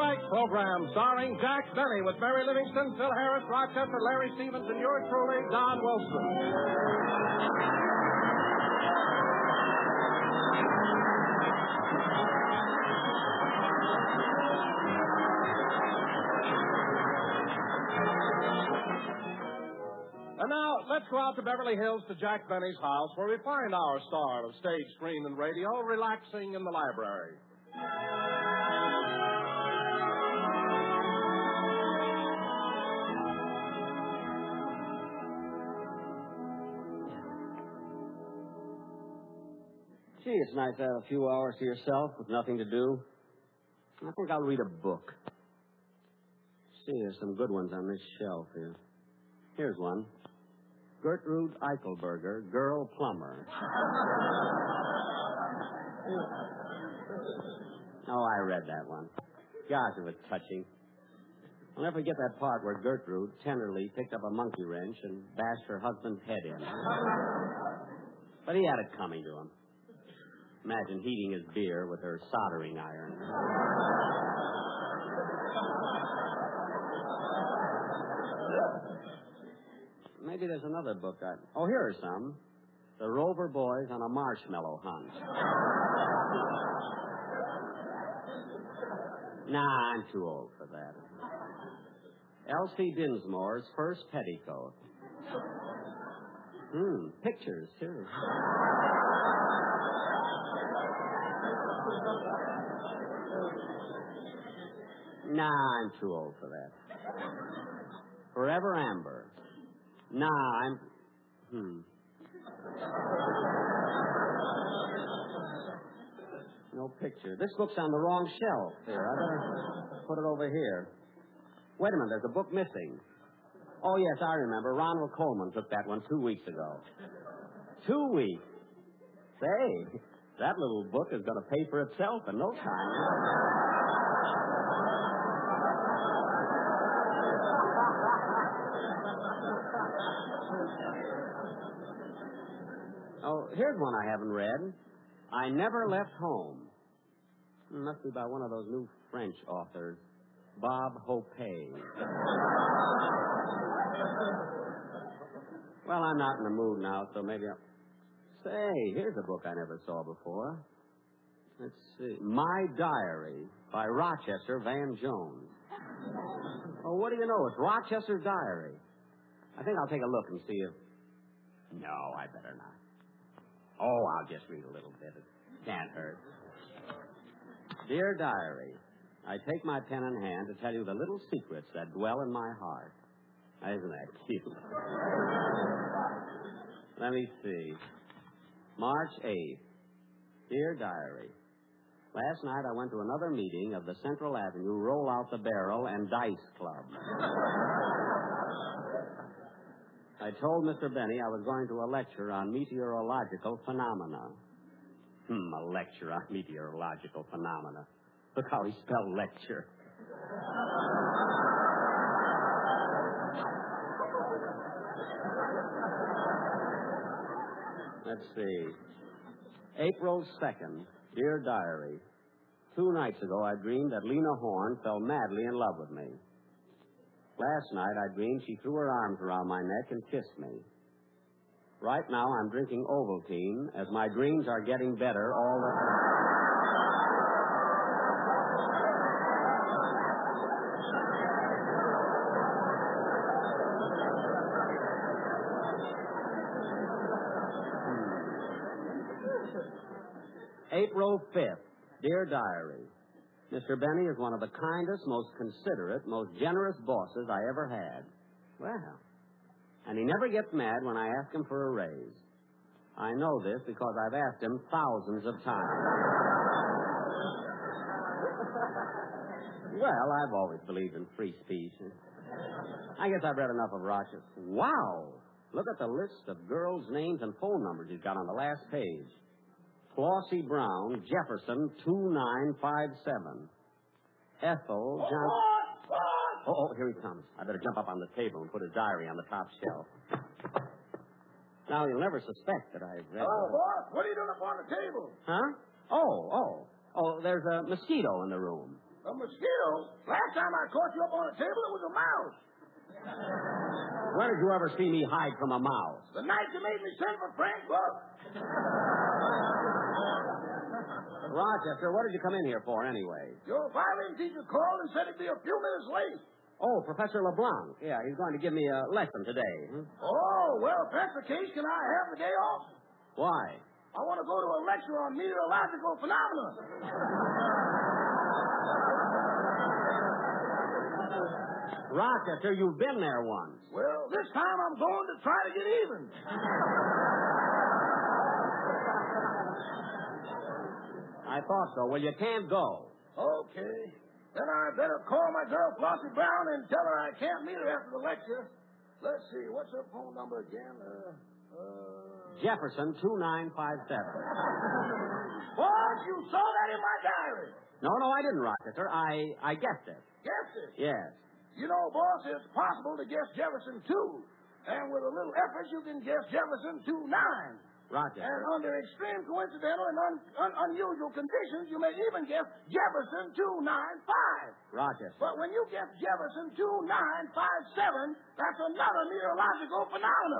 Night program starring Jack Benny with Mary Livingston, Phil Harris, Rochester, Larry Stevens, and yours truly, Don Wilson. And now, let's go out to Beverly Hills to Jack Benny's house, where we find our star of stage, screen, and radio relaxing in the library. Gee, it's nice to have a few hours to yourself with nothing to do. I think I'll read a book. See, there's some good ones on this shelf here. Here's one. Gertrude Eichelberger, Girl Plumber. Oh, I read that one. Gosh, it was touching. I'll never forget that part where Gertrude tenderly picked up a monkey wrench and bashed her husband's head in. But he had it coming to him. Imagine heating his beer with her soldering iron. Maybe there's another book. Oh, here are some. The Rover Boys on a Marshmallow Hunt. Nah, I'm too old for that. Elsie Dinsmore's First Petticoat. Pictures, too. Nah, I'm too old for that. Forever Amber. Nah, I'm... No picture. This book's on the wrong shelf. Here, I better put it over here. Wait a minute, there's a book missing. Oh, yes, I remember. Ronald Coleman took that one 2 weeks ago. 2 weeks? Say, that little book is going to pay for itself in no time. Oh, here's one I haven't read. I Never Left Home. Must be by one of those new French authors. Bob Hope. Well, I'm not in the mood now, so maybe I'll... Say, here's a book I never saw before. Let's see. My Diary by Rochester Van Jones. Oh, what do you know? It's Rochester Diary. I think I'll take a look and see if... No, I better not. Oh, I'll just read a little bit. It can't hurt. Dear Diary, I take my pen in hand to tell you the little secrets that dwell in my heart. Isn't that cute? Let me see. March 8th. Dear Diary, last night I went to another meeting of the Central Avenue Roll Out the Barrel and Dice Club. I told Mr. Benny I was going to a lecture on meteorological phenomena. A lecture on meteorological phenomena. Look how he spelled lecture. Let's see. April 2nd. Dear Diary, 2 nights ago I dreamed that Lena Horne fell madly in love with me. Last night I dreamed she threw her arms around my neck and kissed me. Right now I'm drinking Ovaltine as my dreams are getting better all the time. April 5th. Dear Diary, Mr. Benny is one of the kindest, most considerate, most generous bosses I ever had. Well, and he never gets mad when I ask him for a raise. I know this because I've asked him thousands of times. Well, I've always believed in free speech. I guess I've read enough of Rochester. Wow! Look at the list of girls' names and phone numbers he's got on the last page. Flossie Brown, Jefferson, 2957. Ethel Johnson. Oh, here he comes. I better jump up on the table and put his diary on the top shelf. Now, you'll never suspect that I've read... Hello, boss. What are you doing up on the table? Huh? Oh, there's a mosquito in the room. A mosquito? Last time I caught you up on a table, it was a mouse. Where did you ever see me hide from a mouse? The night you made me send for Frank Buck. Rochester, what did you come in here for anyway? Your violin teacher called and said he'd be a few minutes late. Oh, Professor LeBlanc. Yeah, he's going to give me a lesson today. Oh, well, if that's the case, can I have the day off? Why? I want to go to a lecture on meteorological phenomena. Rochester, you've been there once. Well, this time I'm going to try to get even. I thought so. Well, you can't go. Okay. Then I better call my girl Flossie Brown and tell her I can't meet her after the lecture. Let's see, what's her phone number again? Jefferson 2957. Boss, you saw that in my diary. No, I didn't, Rochester. I guessed it. Guessed it? Yes. You know, boss, it's possible to guess Jefferson 2. And with a little effort, you can guess Jefferson 29. Rochester. And under extreme coincidental and unusual conditions, you may even guess Jefferson 295. Rochester. But when you guess Jefferson 2957, that's another meteorological phenomenon.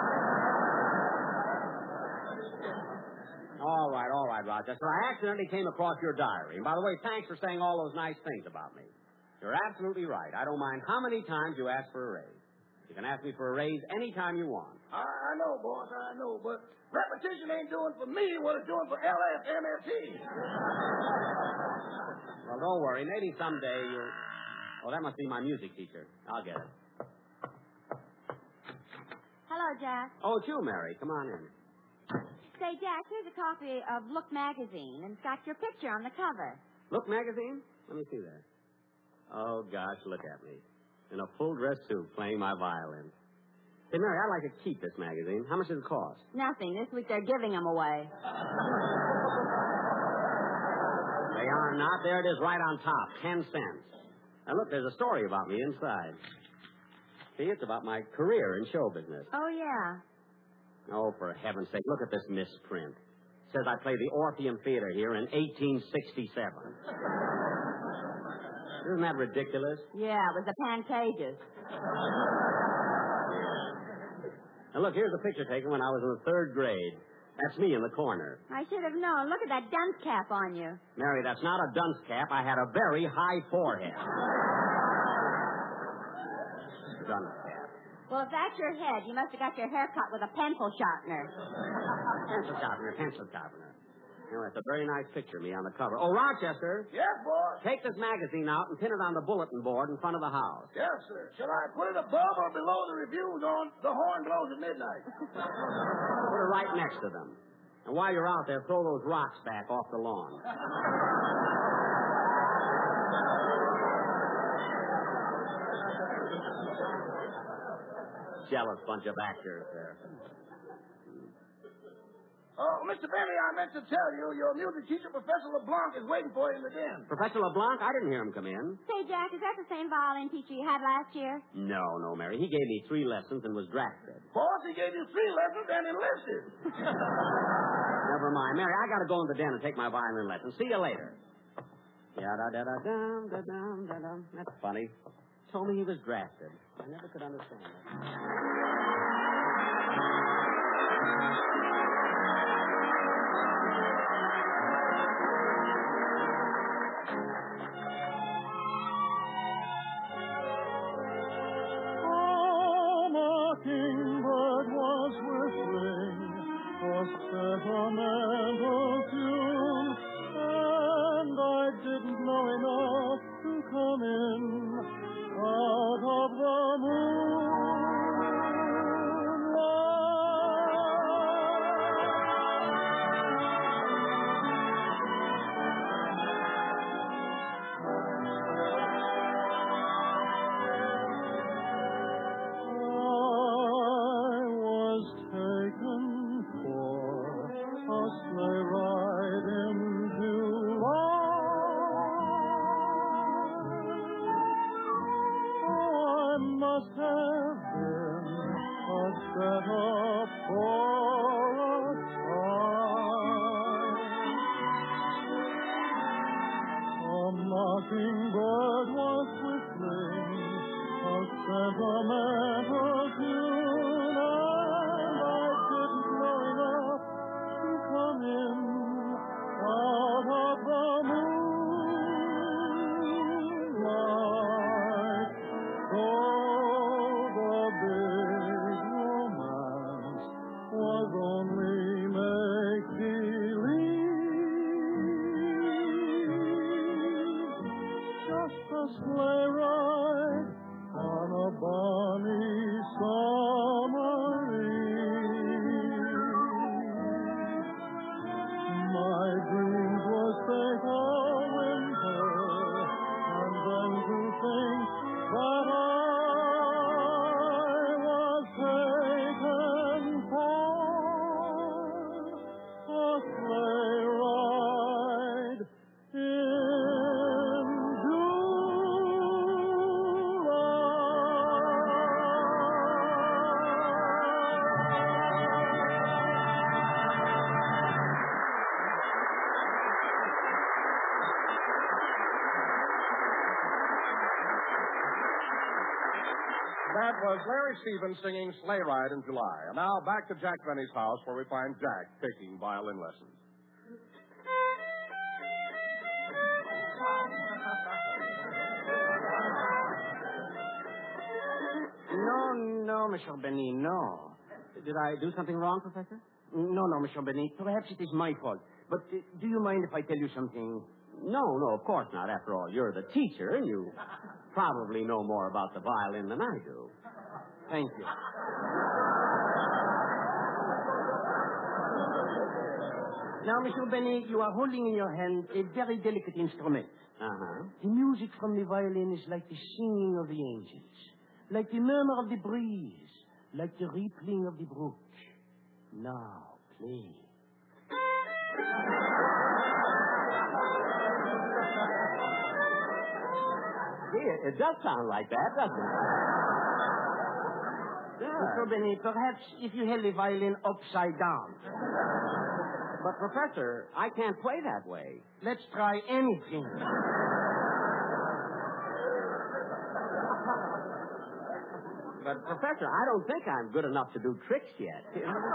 All right, Rochester. I accidentally came across your diary. And by the way, thanks for saying all those nice things about me. You're absolutely right. I don't mind how many times you ask for a raise. You can ask me for a raise any time you want. I know, boss, I know. But repetition ain't doing for me what it's doing for LFMFT. Well, don't worry. Maybe someday you'll... Oh, that must be my music teacher. I'll get it. Hello, Jack. Oh, it's you, Mary. Come on in. Say, Jack, here's a copy of Look magazine, and it's got your picture on the cover. Look magazine? Let me see that. Oh, gosh, look at me. In a full dress suit playing my violin. Hey, Mary, I'd like to keep this magazine. How much does it cost? Nothing. This week they're giving them away. They are not. There it is right on top. 10 cents. Now, look, there's a story about me inside. See, it's about my career in show business. Oh, yeah. Oh, for heaven's sake, look at this misprint. It says I played the Orpheum Theater here in 1867. Isn't that ridiculous? Yeah, it was the Pancages. Now, look, here's a picture taken when I was in the 3rd grade. That's me in the corner. I should have known. Look at that dunce cap on you. Mary, that's not a dunce cap. I had a very high forehead. Dunce cap. Well, if that's your head, you must have got your hair cut with a pencil sharpener. Pencil sharpener. You know, that's a very nice picture of me on the cover. Oh, Rochester. Yes, boss. Take this magazine out and pin it on the bulletin board in front of the house. Yes, sir. Shall I put it above or below the reviews on The Horn Blows at Midnight? Put it right next to them. And while you're out there, throw those rocks back off the lawn. Jealous bunch of actors there. Oh, Mr. Benny, I meant to tell you, your music teacher, Professor LeBlanc, is waiting for you in the den. Professor LeBlanc? I didn't hear him come in. Say, Jack, is that the same violin teacher you had last year? No, Mary. He gave me 3 lessons and was drafted. Boss, he gave you 3 lessons and enlisted. Never mind. Mary, I got to go in the den and take my violin lesson. See you later. Yada-da-da-dum-da-dum-da-dum. That's funny. Told me he was drafted. I never could understand that. Mockingbird was whistling a sentimental tune, and I didn't know enough to come in out of the moon. was Larry Stevens singing Sleigh Ride in July. And now back to Jack Benny's house where we find Jack taking violin lessons. No, Monsieur Benny, no. Did I do something wrong, Professor? No, Monsieur Benny. Perhaps it is my fault. But do you mind if I tell you something? No, of course not. After all, you're the teacher, and you probably know more about the violin than I do. Thank you. Now, Monsieur Benny, you are holding in your hand a very delicate instrument. Uh-huh. The music from the violin is like the singing of the angels, like the murmur of the breeze, like the rippling of the brook. Now, play. Yeah, it does sound like that, doesn't it? Mr. Benny, perhaps if you held the violin upside down. But, Professor, I can't play that way. Let's try anything. But, Professor, I don't think I'm good enough to do tricks yet.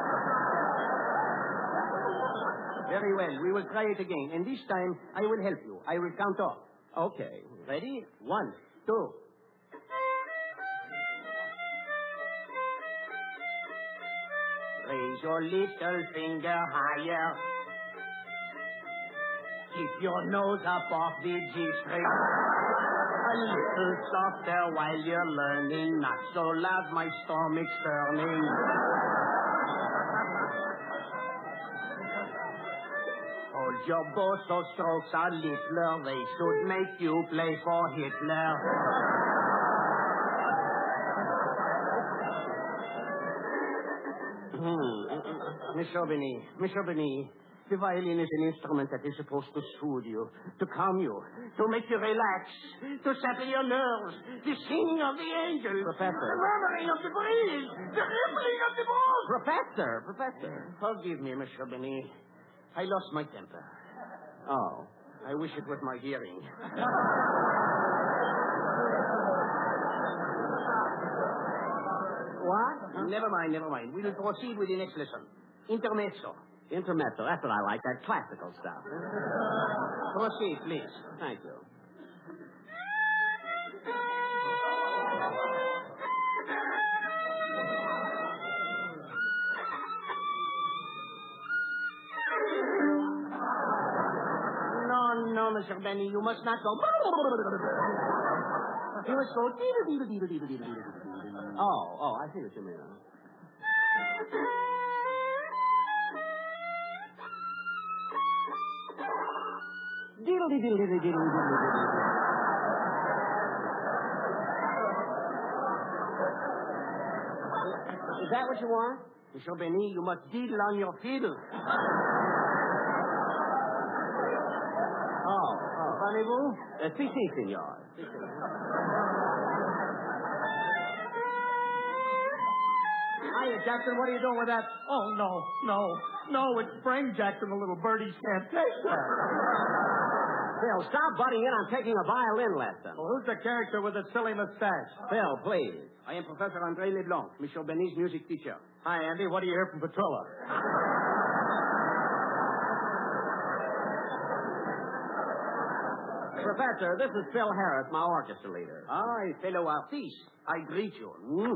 Very well. We will try it again. And this time, I will help you. I will count off. Okay. Ready? 1, 2. Raise your little finger higher. Keep your nose up off the G string. A little softer while you're learning. Not so loud, my stomach's turning. Hold your bow so strokes are littler. They should make you play for Hitler. Monsieur Benny, the violin is an instrument that is supposed to soothe you, to calm you, to make you relax, to settle your nerves. The singing of the angels. Professor. The murmuring of the breeze. The rippling of the brook. Professor. Forgive me, Monsieur Benny. I lost my temper. Oh. I wish it was my hearing. What? Never mind. We will proceed with the next lesson. Intermezzo. Intermezzo. That's what I like, that classical stuff. Proceed, please. Thank you. No, Monsieur Benny, you must not go. You must go. Oh, I see what you mean. Is that what you want? Monsieur Benny, you must diddle on your fiddle. Parlez-vous? Si, senor. Hiya, Jackson. What are you doing with that? Oh, no. It's spring, Jackson. The little birdies can't take that. Phil, stop butting in. I'm taking a violin lesson. Well, who's the character with the silly mustache? Phil, please. I am Professor André Leblanc, Monsieur Benny's music teacher. Hi, Andy. What do you hear from Petrilla? Professor, this is Phil Harris, my orchestra leader. Ah, fellow artiste. I greet you.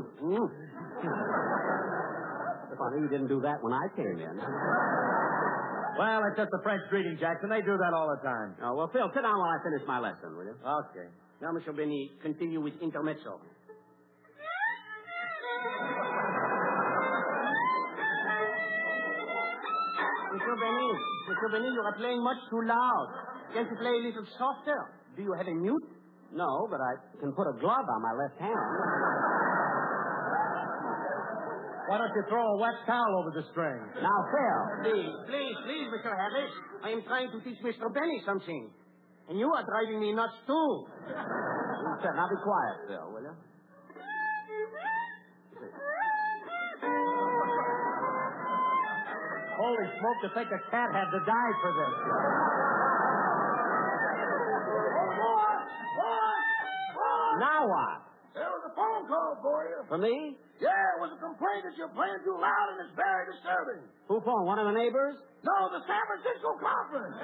Funny you didn't do that when I came in. Well, it's just a French greeting, Jackson. They do that all the time. Oh, well, Phil, sit down while I finish my lesson, will you? Okay. Now, Monsieur Benny, continue with intermezzo. Monsieur Benny, you are playing much too loud. Can't you play a little softer? Do you have a mute? No, but I can put a glove on my left hand. Why don't you throw a wet towel over the string? Now, Phil. Please, Mr. Harris. I am trying to teach Mr. Benny something. And you are driving me nuts, too. Now be quiet, Phil, will you? Holy smoke, to think a cat had to die for this. What? Now what? There was a phone call, for you. For me? Yeah, it was a complaint that you're playing too loud and it's very disturbing. Who phoned? One of the neighbors? No, the San Francisco Conference.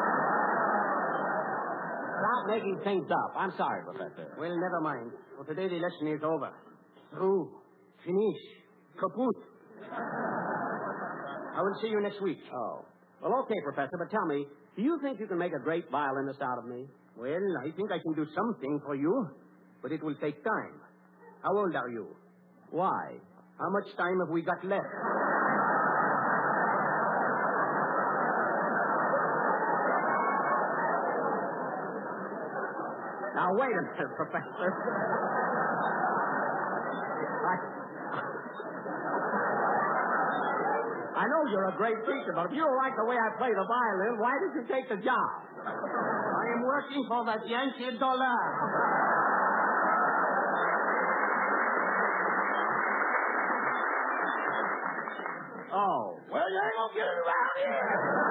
Stop making things up. I'm sorry, Professor. Well, never mind. For today, the lesson is over. Through. Finish. Kaput. I will see you next week. Oh. Well, okay, Professor, but tell me, do you think you can make a great violinist out of me? Well, I think I can do something for you, but it will take time. How old are you? Why? How much time have we got left? Now, wait a minute, Professor. I know you're a great teacher, but if you like the way I play the violin, why did you take the job? I am working for that Yankee dollar. Oh. Well, you ain't gonna get it around here.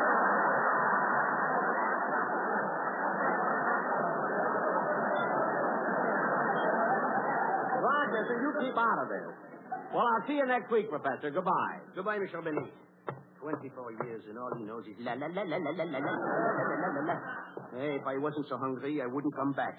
Rochester, you keep out of this. Well, I'll see you next week, Professor. Goodbye. Goodbye, Mr. Benny. 24 years and all he knows is la la la la la la la la la la la. Hey, if I wasn't so hungry, I wouldn't come back.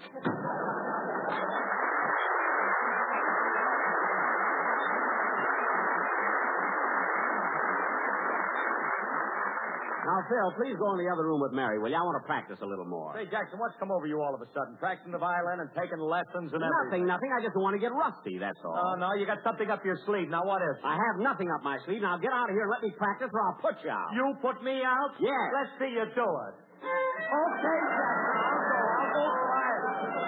Now, Phil, please go in the other room with Mary, will you? I want to practice a little more. Say, Jackson, what's come over you all of a sudden? Practicing the violin and taking lessons and everything. Nothing. I just want to get rusty, that's all. Oh, no, you got something up your sleeve. Now, what is it? I have nothing up my sleeve. Now, get out of here and let me practice or I'll put you out. You put me out? Yes. Let's see you do it. Okay, Jackson, I'll go try it.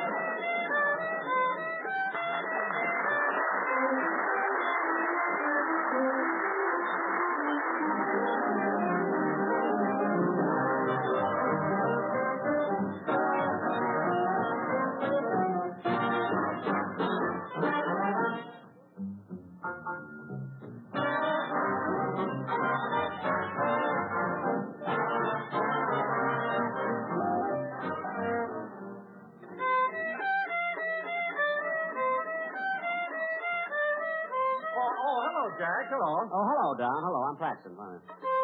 Jack, hello. Oh, hello, Don. Hello, I'm practicing. Fine.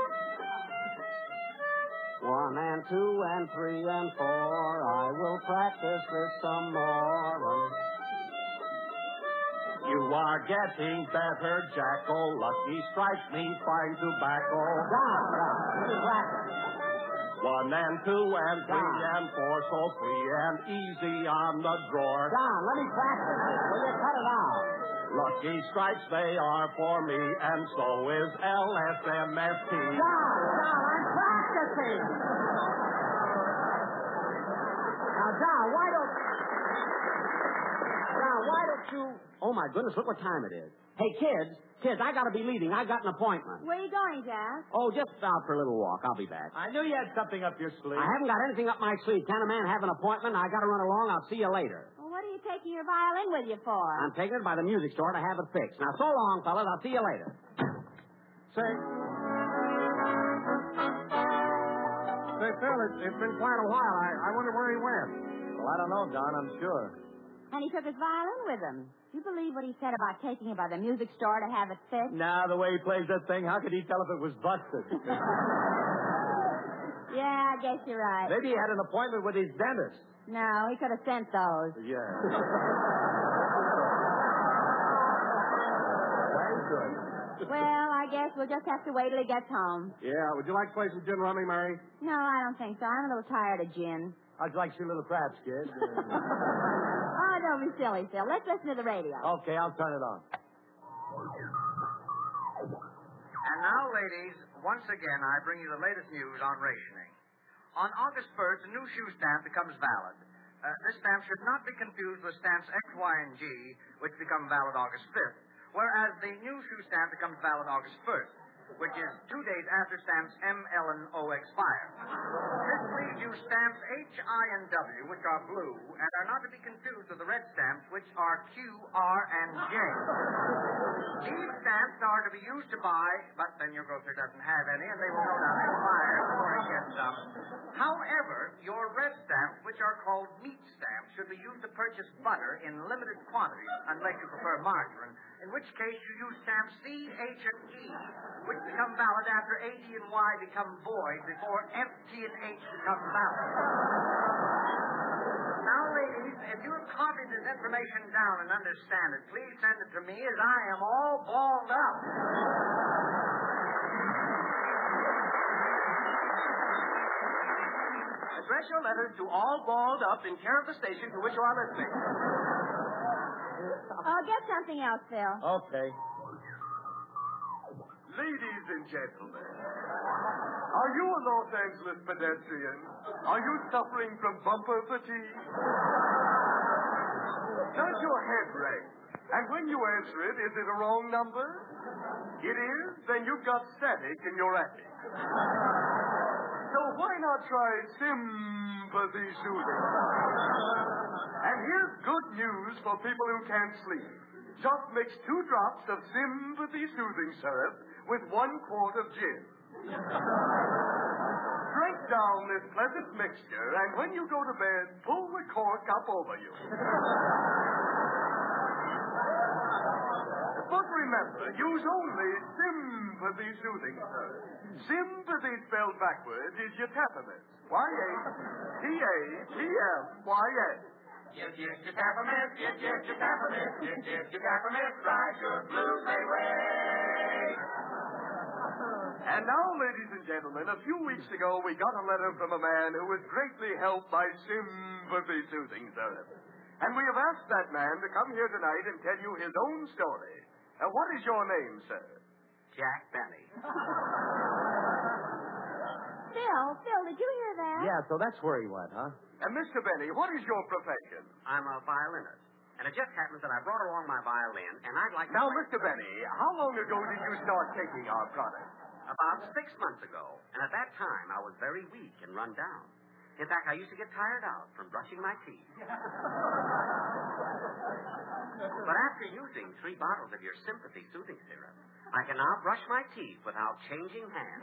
1 and 2 and 3 and 4. I will practice this some more. You are getting better, Jack. Oh, lucky strike me fine tobacco. Don, let me practice. 1 and 2 and 3 and 4, so free and easy on the drawer. Don, let me practice this. Will you cut it out? Lucky strikes they are for me, and so is LSMFT. Don, I'm practicing. Now, Don, why don't you... Oh, my goodness, look what time it is. Hey, kids, I gotta be leaving. I got an appointment. Where are you going, Jack? Oh, just out for a little walk. I'll be back. I knew you had something up your sleeve. I haven't got anything up my sleeve. Can a man have an appointment? I gotta run along. I'll see you later. Well, what are you taking your violin with you for? I'm taking it by the music store to have it fixed. Now, so long, fellas. I'll see you later. Say, Phil, it's been quite a while. I wonder where he went. Well, I don't know, Don, I'm sure. And he took his violin with him. Do you believe what he said about taking it by the music store to have it fixed? Now, the way he plays that thing, how could he tell if it was busted? Yeah, I guess you're right. Maybe he had an appointment with his dentist. No, he could have sent those. Yeah. Very good. Well, I guess we'll just have to wait till he gets home. Yeah, would you like to play some gin rummy, Mary? No, I don't think so. I'm a little tired of gin. How'd you like to see Little Craps, kid? Oh, don't be silly, Phil. Let's listen to the radio. Okay, I'll turn it on. And now, ladies, once again, I bring you the latest news on rationing. On August 1st, a new shoe stamp becomes valid. This stamp should not be confused with stamps X, Y, and G, which become valid August 5th, whereas the new shoe stamp becomes valid August 1st. which is 2 days after stamps M, L, and O expire. This leaves you stamps H, I, and W, which are blue, and are not to be confused with the red stamps, which are Q, R, and J. These stamps are to be used to buy, but then your grocer doesn't have any, and they will no doubt expire before he gets some. However, your red stamps, which are called meat stamps, should be used to purchase butter in limited quantities, unless you prefer margarine, in which case you use stamps C, H, and E, which become valid after A, D, and Y become void before F, G, and H become valid. Now, ladies, if you have copied this information down and understand it, please send it to me as I am all balled up. Address your letters to All Balled Up in care of the station to which you are listening. Get something else, Phil. Okay. Ladies and gentlemen, are you a Los Angeles pedestrian? Are you suffering from bumper fatigue? Does your head ring? And when you answer it, is it a wrong number? It is? Then you've got static in your attic. So why not try sympathy soothing? And here's good news for people who can't sleep. Just mix 2 drops of sympathy soothing syrup with 1 quart of gin. Drink down this pleasant mixture, and when you go to bed, pull the cork up over you. But remember, use only sympathy soothing syrup. Sympathy spelled backwards is yatapamist. Y-A-T-A-P-M-Y-S. Yes, yatapamist, yes, yatapamist, yes, yatapamist, ride your blues away. And now, ladies and gentlemen, a few weeks ago we got a letter from a man who was greatly helped by sympathy soothing syrup. And we have asked that man to come here tonight and tell you his own story. What is your name, sir? Jack Benny. Phil, did you hear that? Yeah, so that's where he went, huh? And Mr. Benny, what is your profession? I'm a violinist. And it just happens that I brought along my violin, and I'd like to... Now, Mr. Benny, how long ago did you start taking our product? About 6 months ago. And at that time, I was very weak and run down. In fact, I used to get tired out from brushing my teeth. But after using 3 bottles of your sympathy soothing syrup, I can now brush my teeth without changing hands.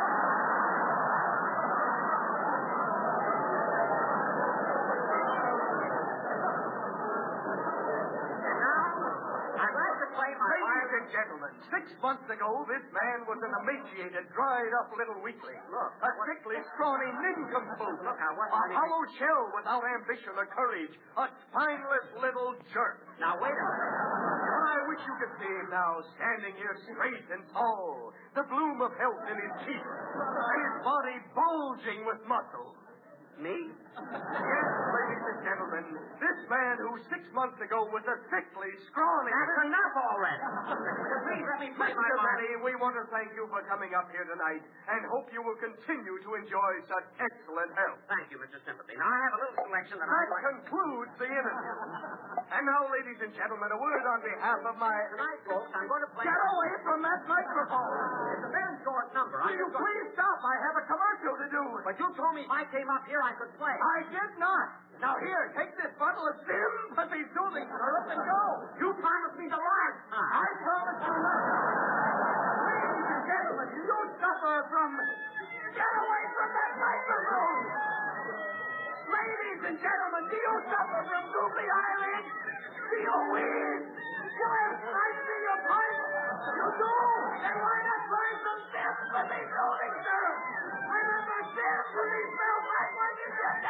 Ladies and gentlemen, 6 months ago, this man was an emaciated, dried-up little weakling. Look. A sickly, scrawny nincompoop. Look, now, what's a the- hollow shell without ambition or courage. A spineless little jerk. Now, wait a minute. I wish you could see him now, standing here straight and tall, the bloom of health in his cheeks, and his body bulging with muscle. Me? Yes, ladies and gentlemen, this man who 6 months ago was a sickly, scrawny... That's enough already. Please let me play my Mr. part. Benny, we want to thank you for coming up here tonight and hope you will continue to enjoy such excellent health. Thank you, Mr. Sympathy. Now, I have a little selection that That I'd like... concludes the interview. And now, ladies and gentlemen, a word on behalf of my... Tonight, folks, I'm going to play... Get away from that microphone! It's a very short number. Will you please stop? I have a commercial to do. But you told me if I came up here, I could play. I did not. Now, here, take this bottle of sympathy soothing syrup and go. You promised me the right. I promise you nothing. Ladies and gentlemen, do you suffer from... Get away from that microphone! Ladies and gentlemen, do you suffer from googly eyelids? Do you wheeze? Yes, I see your pipe. You do? Then why not try some sympathy soothing syrup? Remember, sympathy spelled backwards is your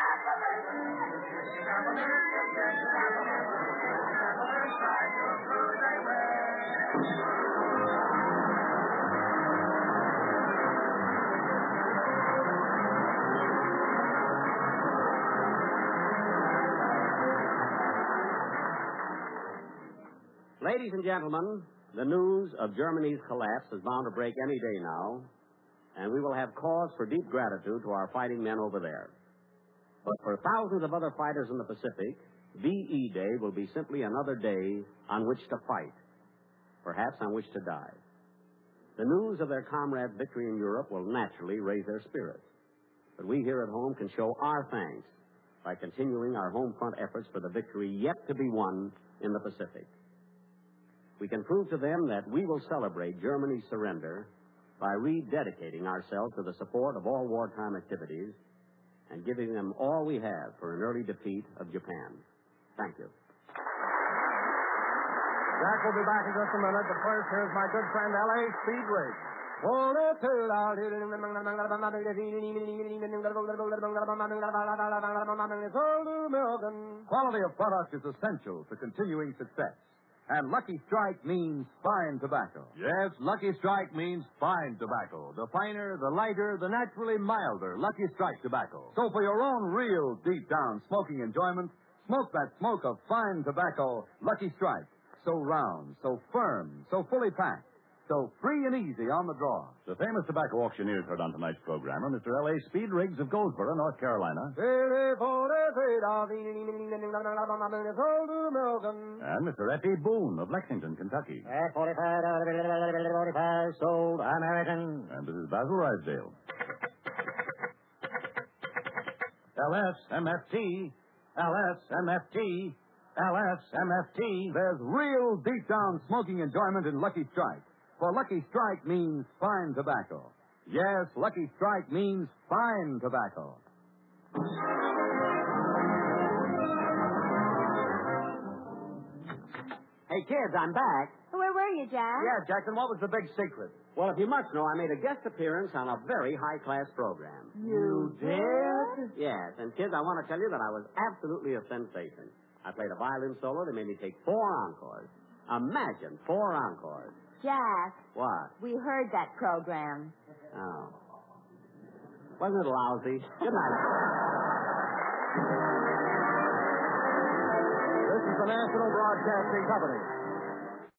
Ladies and gentlemen, the news of Germany's collapse is bound to break any day now, and we will have cause for deep gratitude to our fighting men over there. But for thousands of other fighters in the Pacific, VE Day will be simply another day on which to fight, perhaps on which to die. The news of their comrades' victory in Europe will naturally raise their spirits. But we here at home can show our thanks by continuing our home front efforts for the victory yet to be won in the Pacific. We can prove to them that we will celebrate Germany's surrender by rededicating ourselves to the support of all wartime activities and giving them all we have for an early defeat of Japan. Thank you. Jack will be back in just a minute, but first, here's my good friend L.A. Speed Riggs. Quality of product is essential to continuing success. And Lucky Strike means fine tobacco. Yes, Lucky Strike means fine tobacco. The finer, the lighter, the naturally milder Lucky Strike tobacco. So for your own real deep-down smoking enjoyment, smoke that smoke of fine tobacco, Lucky Strike. So round, so firm, so fully packed, so free and easy on the draw. The famous tobacco auctioneers heard on tonight's program are Mr. L.A. Speed Riggs of Goldsboro, North Carolina, and Mr. F.E. Boone of Lexington, Kentucky. At 45, sold American. And this is Basil Rysdale. LSMFT, LSMFT, LSMFT. There's real deep-down smoking enjoyment in Lucky Strike. For Lucky Strike means fine tobacco. Yes, Lucky Strike means fine tobacco. Hey, kids, I'm back. Where were you, Jack? Yeah, Jackson, what was the big secret? Well, if you must know, I made a guest appearance on a very high-class program. You did? Yes, and kids, I want to tell you that I was absolutely a sensation. I played a violin solo. They made me take 4 encores. Imagine, 4 encores. Jack, What? we heard that program. Oh. Wasn't it lousy? Good night. This is the National Broadcasting Company.